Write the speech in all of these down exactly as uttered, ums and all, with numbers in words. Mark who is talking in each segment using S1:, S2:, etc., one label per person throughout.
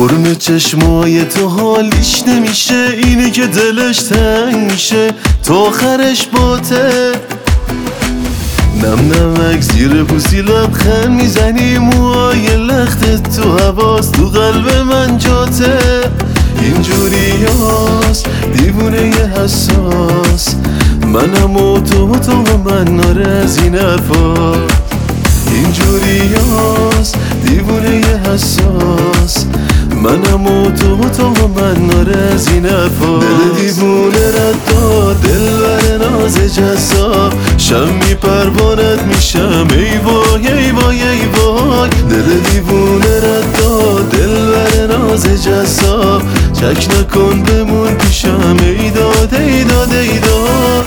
S1: قرم چشمای تو حالیش نمیشه، اینه که دلش تنگ میشه تا آخرش باته. نم نمک زیر پوستی لبخند میزنی، موهای لختت تو حواس تو قلب من جاته. اینجوری هاست دیوونه ی حساس، منم و تو و تو و من ناره از این حرفا. اینجوری هاست دیوونه ی حساس، منم و تو و تو و من ناره از این حرفا. دل دیوونه رد دل بر ناز جذاب، شمی پروانت میشم ای وای ای وای ای وای. دل دیوونه رد دل بر ناز جذاب، چک نکن بمون پیشم ای داد ای داد ای داد.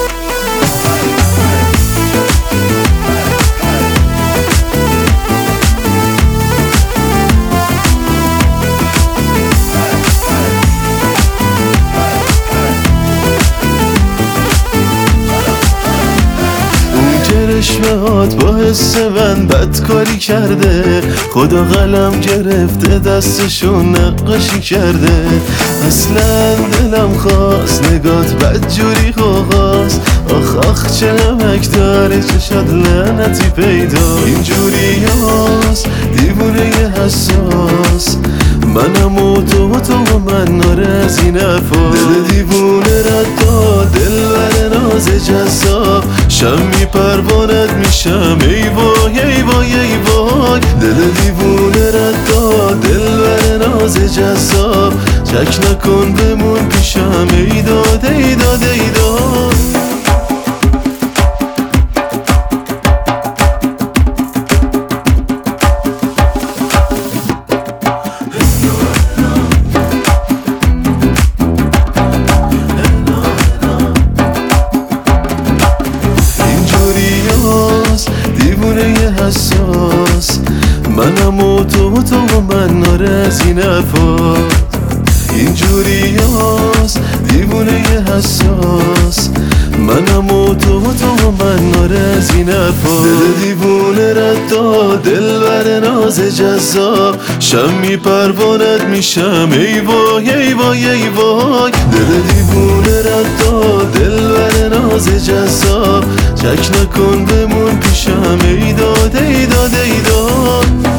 S1: چشمهات با حس من بدکاری کرده، خدا قلم گرفته دستشو نقاشی کرده. اصلا دلم خواست نگات بدجوری خواست، آخ آخ چه نمک داره چشات لعنتی پیدا. اینجوری هاست دیوونه ی حساس، منم و تو و تو و من ناره از این حرفا. دل دیوونه رد دل بر ناز جذاب، شمی پروانت میشم ای وای ای وای ای وای. دل دیوونه رد دل بر ناز جذاب، چک نکن بمون پیشم ای داد ای داد ای داد. حساس، منم و تو و تو و من ناره از این حرفا. اینجوری هاست دیوونه ی حساس، منم و تو و تو و من ناره از این حرفا. دل دیوونه رد دل بر ناز جذاب، شمی پروانت میشم ای وای ای وای ای وای. دل دیوونه رد دل بر ناز جذاب، چک نکن بمون پیشم ای داد ای داد ای داد.